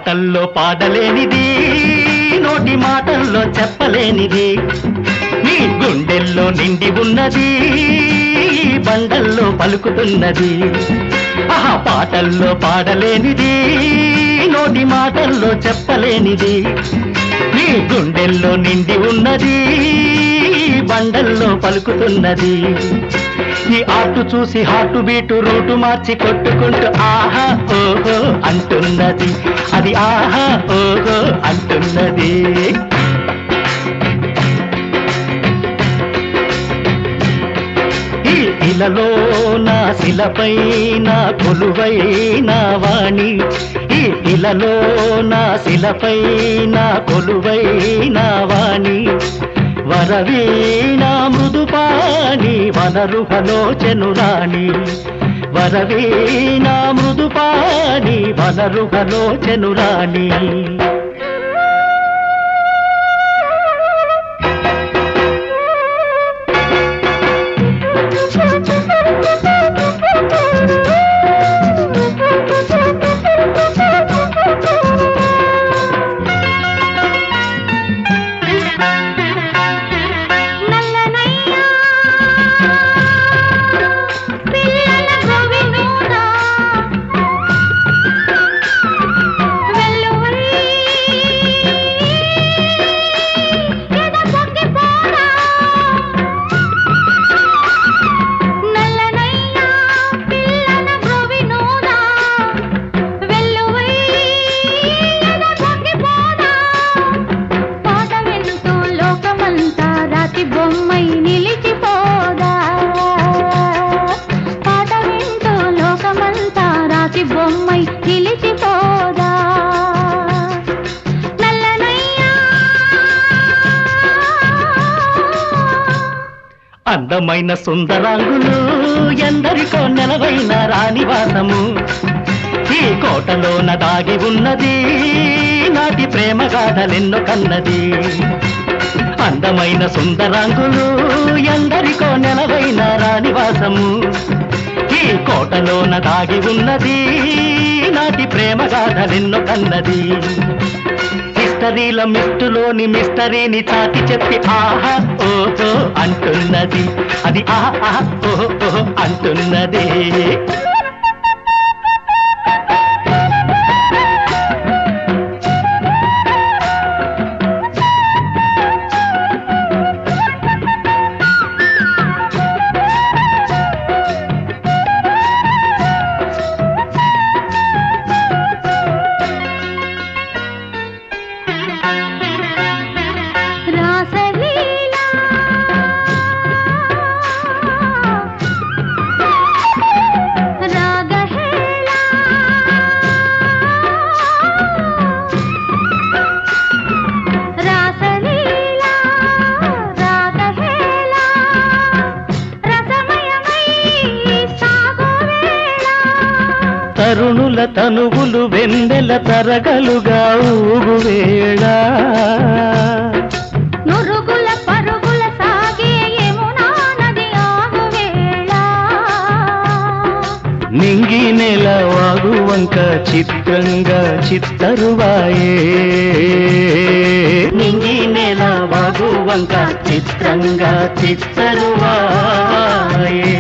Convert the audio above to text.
పాటల్లో పాడలేనిది, నోటి మాటల్లో చెప్పలేనిది, నీ గుండెల్లో నిండి ఉన్నది, బండల్లో పలుకుతున్నది. ఆహా, పాటల్లో పాడలేనిది, నోటి మాటల్లో చెప్పలేనిది, నీ గుండెల్లో నిండి ఉన్నది, బండల్లో పలుకుతున్నది. ఈ ఆటు చూసి హాటు బీటు రూటు మార్చి కొట్టుకుంటూ ఆహా ఓహో అంటున్నది, అది ఆహా ఓహో అంటున్నది. ఈ ఇలలో నా శిలపైన కొలువైన వాణి, ఈ ఇలలో నా శిలపైన కొలువైన వాణి, వరవీణ మృదుపాణి వనరుహలోచనురాణి, వరవీణ మృదుపాణి వనరుహలోచనురాణి. అందమైన సుందరాంగులు ఎందరికో నెలవైన రాణివాసము, ఈ కోటలోన దాగి ఉన్నది, నాటి ప్రేమ గాథలెన్నో కన్నది. అందమైన సుందరాంగులు ఎందరికో నెలవైన రాణివాసము, ఈ కోటలోన దాగి ఉన్నది, నాటి ప్రేమ గాథలెన్నో కన్నది. మిస్టరీల మిస్టులోని మిస్టరీని చాటి చెప్పి ఆహా ఓహో అంటున్నది, అది ఆహా ఓహో అంటున్నది. తరుణుల తనువులు వెన్నెల తరగలుగా ఊగువేళ, నురుగుల పరుగుల సాగే యమునా నది ఆగువేళ, నింగి నెల వాగువంక చిత్రంగా చిత్తరువాయే, నింగి నెల వాగువంక చిత్రంగా చిత్తరువాయే.